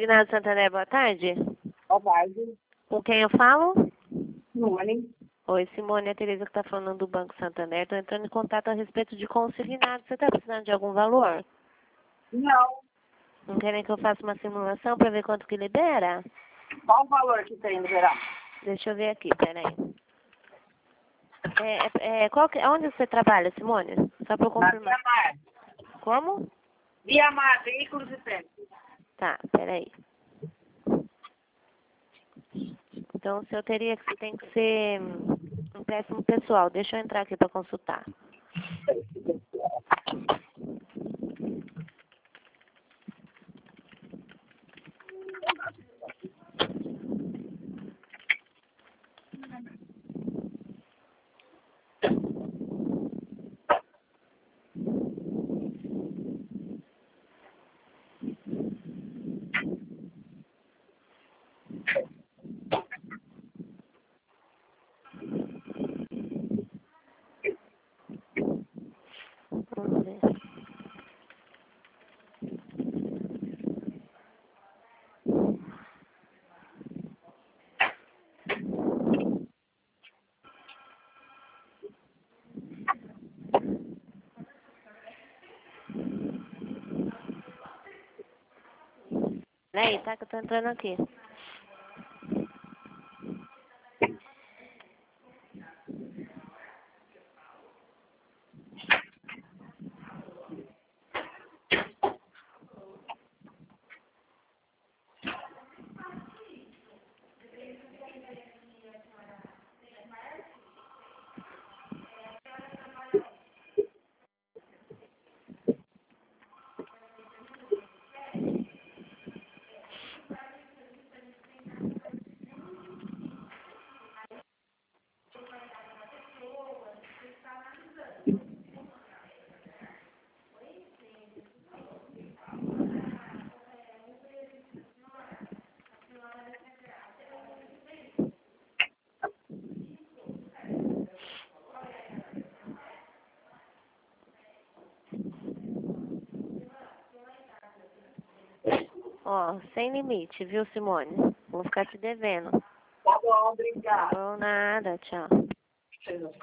Consignado Santander, boa tarde. Boa tarde. Com quem eu falo? Simone. Oi, Simone, é a Tereza que está falando do Banco Santander. Estou entrando em contato a respeito de consignado. Você está precisando de algum valor? Não. Não querem que eu faça uma simulação para ver quanto que libera? Qual o valor que tem no geral? Deixa eu ver aqui, peraí. Onde você trabalha, Simone? Só para eu Na confirmar. Via Mar. Como? Via Mar, veículos e frente. Tá, peraí. Então, o seu tem que ser empréstimo pessoal. Deixa eu entrar aqui para consultar. Vamos ver. Peraí, tá que eu tô entrando aqui. Ó, sem limite, viu, Simone? Vou ficar te devendo. Tá bom, Tá obrigada. bom, nada, tchau.